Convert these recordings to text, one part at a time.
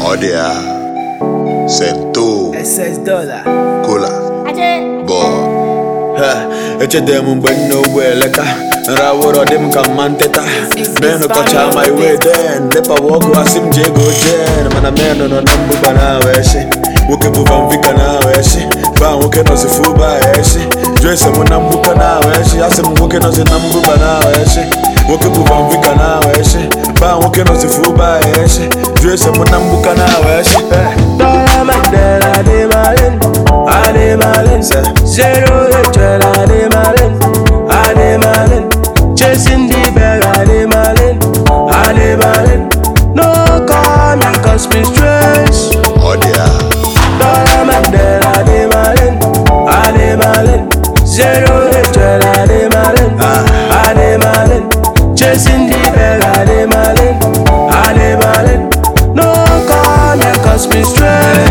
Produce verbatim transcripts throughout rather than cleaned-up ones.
Odia, Sento, S S Dollar, Cola, Bo. Echedem mgbe n'ogbe eleka nrawụrụ dị m ka manteta menụ kọcha my way then lepa wọgụ asị m ji ego jen mana menụ nọ na mgbụba na-ahụ eshi nwoke bụ vanvika na-ahụ eshi ba nwoke nọzi fuba eshi jụ ese mụ na mgbuka na-ahụ eshi asị m nwoke nọzi na mgbụba na-ahụ eshi nwoke bụ vanvika na-ahụ eshi ba nwoke nọzi fuba eshi jụ ese mụ na mgbuka na-ahụ eshi Dollar Mandela, de Malin, Ade Malin, Zero Rachel, Ade Malin, Ade Malin, chasing the bag, Ade Malin, Ade Malin, no call me cause me stress. Odia, Dollar Mandela, de Malin, Ade Malin, Zero Rachel, Ade Malin, Ade Malin, chasing the bag, Ade Malin, Ade Malin, no call me cause me stress.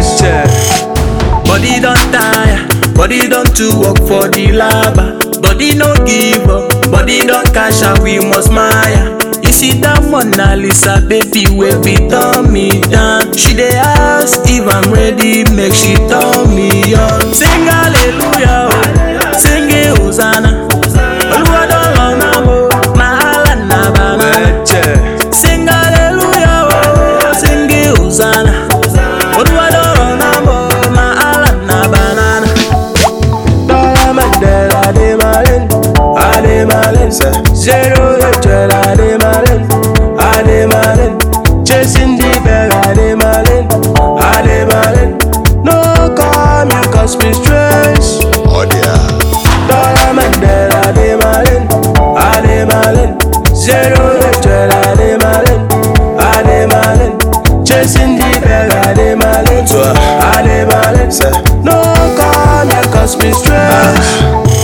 Body don't tire, body don't to work for the lava. Body no give up, body don't cash out, we must mire. You see that Mona Lisa baby wey be turn me down. She dey ask if I'm ready, make she turn me on. Sing hallelujah, oh. Sing it Hosanna. Oluwa don run am o, na Allah na bana. Sing hallelujah, oh. Sing it Hosanna. Oluwa don run am o, na Allah na banana. Dollar Mandela, Ade Malin, Ade Malin, Zero Rachel, Ade Malin, Ade Malin, chasing the bag, Ade Malin, Ade Malin, no call me cause me stress. Odia, Dollar Mandela, Ade Malin, Ade Malin, Zero Rachel, Ade Malin, Ade Malin, chasing the bag, Ade Malin, Ade Malin, no call me cause me stress.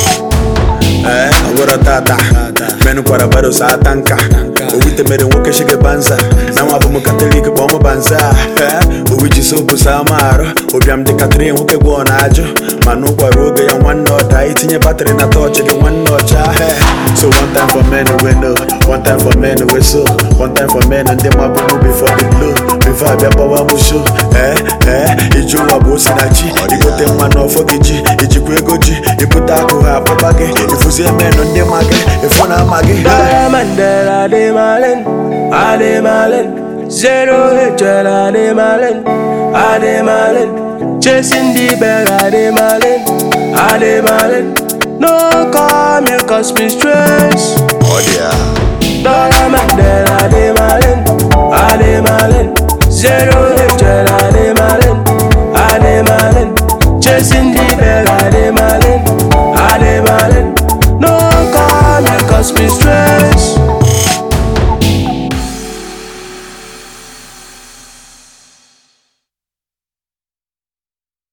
Eh, agora tata menu kwara bado sa tanka owite mere nwoke shige banza na nwa bụ m katọlik kpọọ m banza eh owiji sopu sa marụ obiam dị katịrị nwoke gwọ na ajụ mana ụkwara oge ya nwanne ọda itinye batrị na tọọchị gị nwanne ọcha eh so one time for men we know one time for men we so one time for men ndị mabụ mụ before the blow before abịa gbawa m show eh eh iji ụwa bụ osinachi igote mmanụ ọfọ gị ji ijikwa ego ji ibute akụ ha akpọba gị ifuzie menụ ndị ma gị ifu na ama gị Dollar Mandela, Ade Malin, Ade Malin, Zero Rachel, Ade Malin, Ade Malin, chasing the bag, Ade Malin, Ade Malin, no call me cause me stress. Odia, Dollar Mandela, Ade Malin, Ade Malin, Zero Rachel, Ade Malin, Ade Malin, chasing the